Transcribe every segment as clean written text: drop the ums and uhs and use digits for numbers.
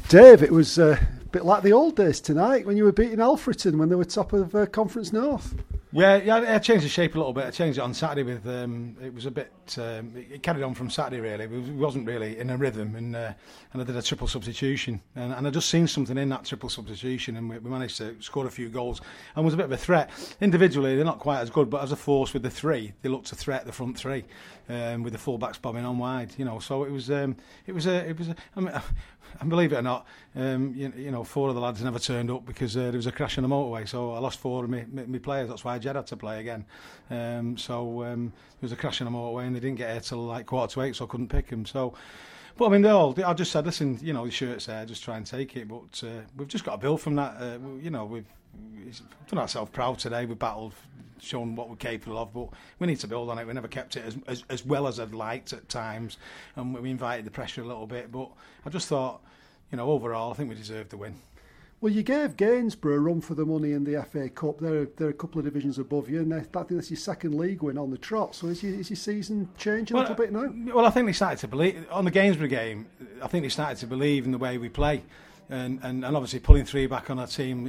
Dave, it was a bit like the old days tonight when you were beating Alfreton when they were top of Conference North. Yeah, I changed the shape a little bit. I changed it on Saturday with it was a bit. It carried on from Saturday really. It wasn't really in a rhythm, and I did a triple substitution, and I just seen something in that triple substitution, and we managed to score a few goals, and was a bit of a threat. Individually, they're not quite as good, but as a force with the three, they looked a threat. The front three, with the full-backs bombing on wide, So it was. I mean, and believe it or not, four of the lads never turned up because there was a crash on the motorway. So I lost four of my players. That's why Jed had to play again. There was a crash on the motorway and they didn't get here till like 7:45, so I couldn't pick them. So, but I mean, I just said, listen, the shirt's there, just try and take it. But we've just got to build from that. We've done ourselves proud today. We battled, shown what we're capable of, but we need to build on it. We never kept it as well as I'd liked at times, and we invited the pressure a little bit. But I just thought, overall, I think we deserved the win. Well, you gave Gainsborough a run for the money in the FA Cup. They're a couple of divisions above you, and I think that's your second league win on the trot. So is your season changing a little bit now? Well, I think they started to believe on the Gainsborough game. I think they started to believe in the way we play, and obviously pulling three back on our team.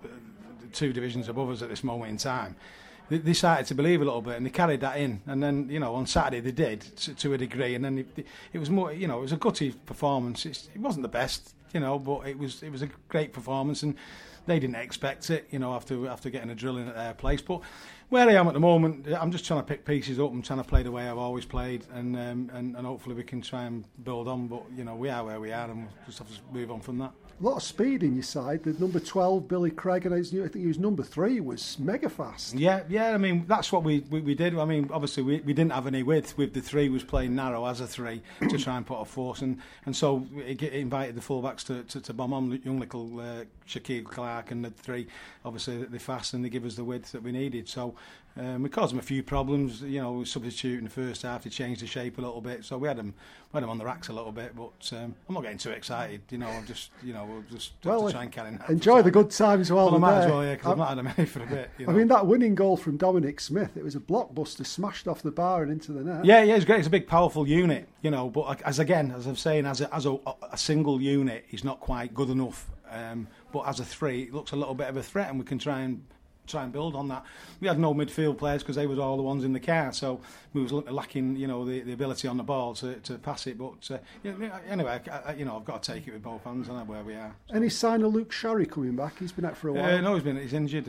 Two divisions above us at this moment in time. They started to believe a little bit, and they carried that in. And then, on Saturday they did to a degree. And then it was more, it was a gutty performance. It wasn't the best, but it was a great performance, and they didn't expect it, after getting a drill in at their place. But where I am at the moment, I'm just trying to pick pieces up and trying to play the way I've always played, and hopefully we can try and build on. But we are where we are, and we'll just have to move on from that. A lot of speed in your side. The number 12, Billy Craig, and I think he was number 3, was mega fast. Yeah. I mean, that's what we did. I mean, obviously we didn't have any width. With the 3 was playing narrow as a 3 to try and put a force, and so it invited the fullbacks to bomb on young little Shaquille Clark, and the 3 obviously they're fast and they give us the width that we needed. So we caused them a few problems. Substitute in the first half to change the shape a little bit. So we had them on the racks a little bit. But I'm not getting too excited. I'm just we'll just have to try and carry on. Enjoy the good times while I might there. as well, because I've not had a minute for a bit. I mean, that winning goal from Dominic Smith, it was a blockbuster, smashed off the bar and into the net. Yeah, it's great. It's a big, powerful unit, But as I'm saying, as a single unit, he's not quite good enough. But as a 3, it looks a little bit of a threat, and we can try and build on that. We had no midfield players because they was all the ones in the car, so we was lacking, the ability on the ball to pass it. But anyway, I've got to take it with both hands, and where we are. So. Any sign of Luke Sharry coming back? He's been out for a while. No, he's injured.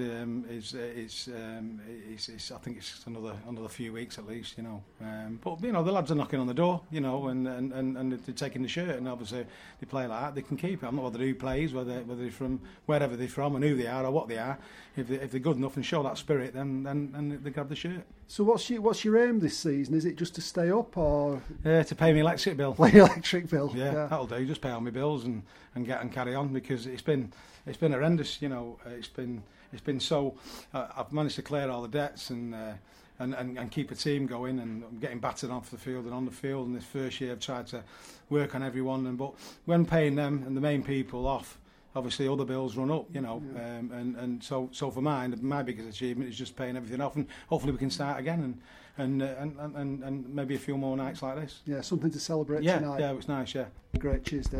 I think it's another few weeks at least. But the lads are knocking on the door, and they're taking the shirt, and obviously they play like that, they can keep it. I'm not bothered who plays, whether they're from wherever they're from and who they are or what they are. If they're good enough and show that spirit, then they grab the shirt. So what's your aim this season? Is it just to stay up, or to pay my electric bill? Electric bill. Yeah, that'll do. Just pay all my bills and carry on, because it's been horrendous. It's been so. I've managed to clear all the debts and keep a team going, and I'm getting battered off the field and on the field. And this first year I've tried to work on everyone, but when paying them and the main people off, obviously other bills run up, and so for my biggest achievement is just paying everything off, and hopefully we can start again and maybe a few more nights like this. Yeah, something to celebrate tonight. Yeah, it was nice. Yeah. Great, cheers, Dave.